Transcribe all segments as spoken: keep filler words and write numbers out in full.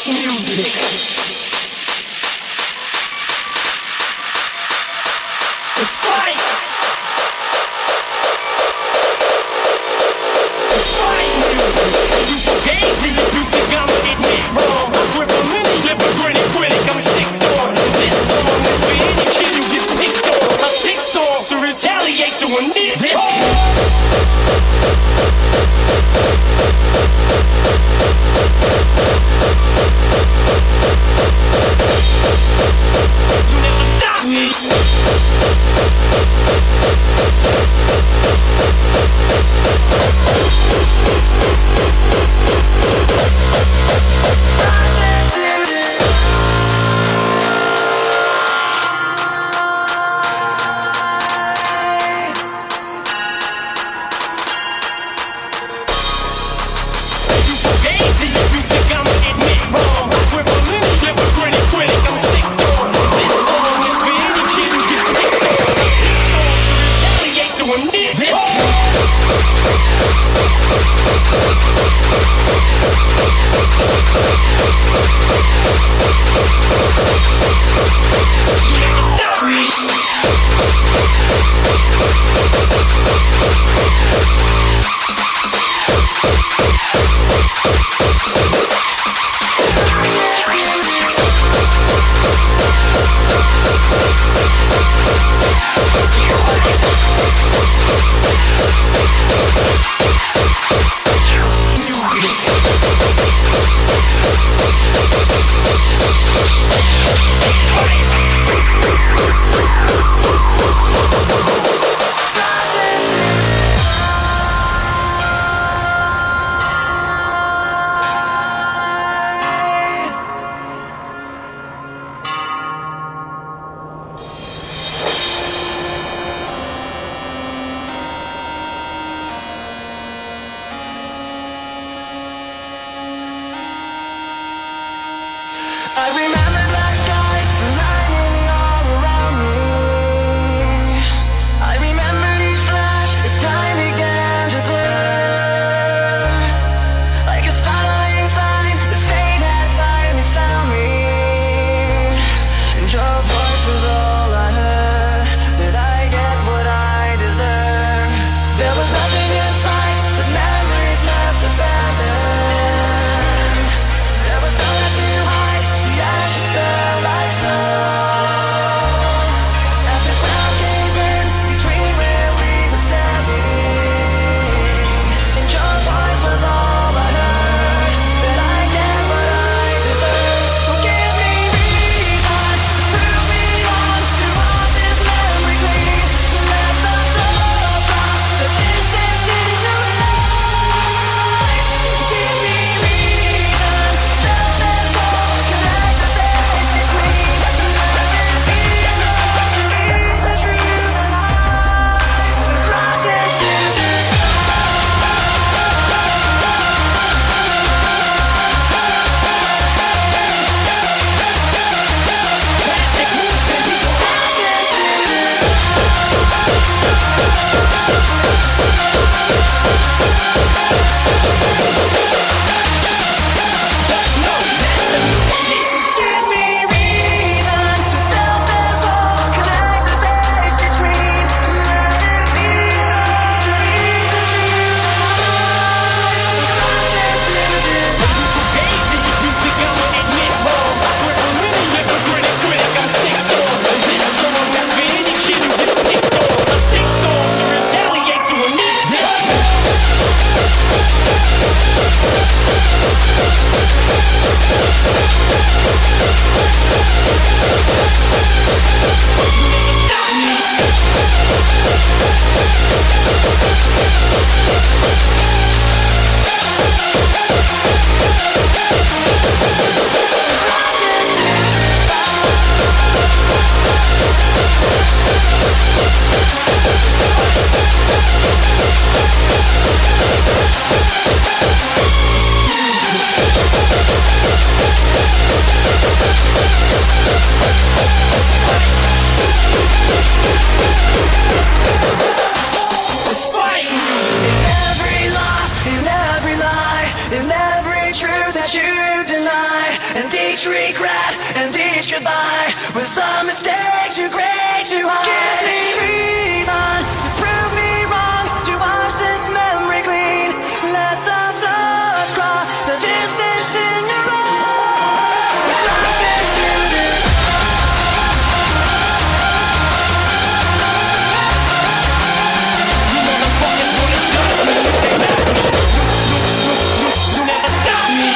music. It's fight. It's fight music. You fugazi if you think I'ma admit wrong. I grip a mini, lip a gritty critic, I'm sick on. This song is for any kid who gets picked on. I sing songs to retaliate to a this. this You never stop me. Critic, I'm sick on. This song is for any kid who mistake too great to hide. Give me reason to prove me wrong, to wash this memory clean. Let the floods cross the distance in your eyes. It's lost as beauty. You motherfuckers wanna judge me, say not me. You never stop me.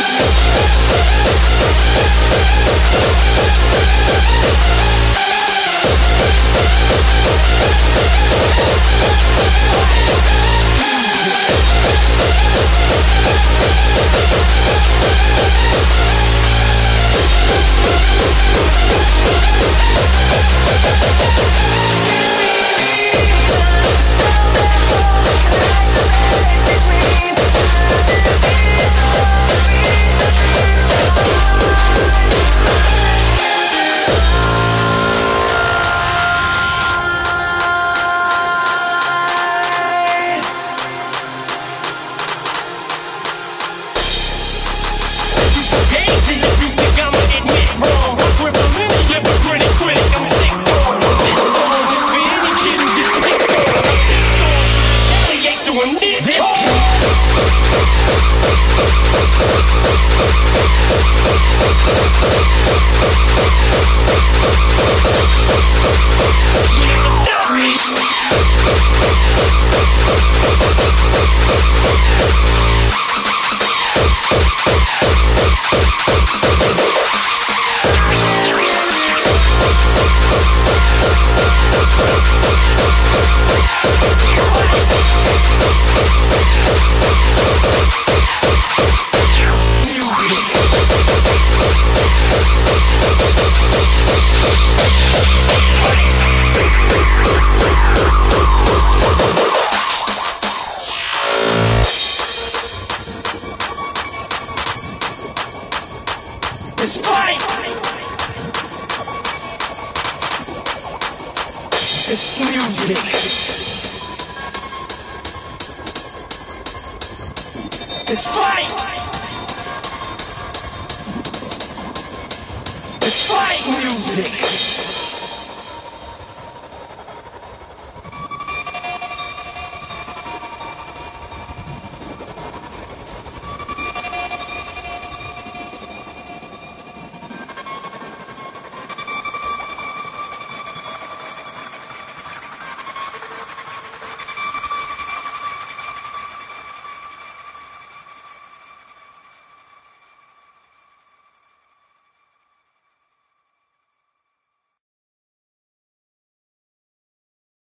It's fight! It's music. It's fight! It's fight music.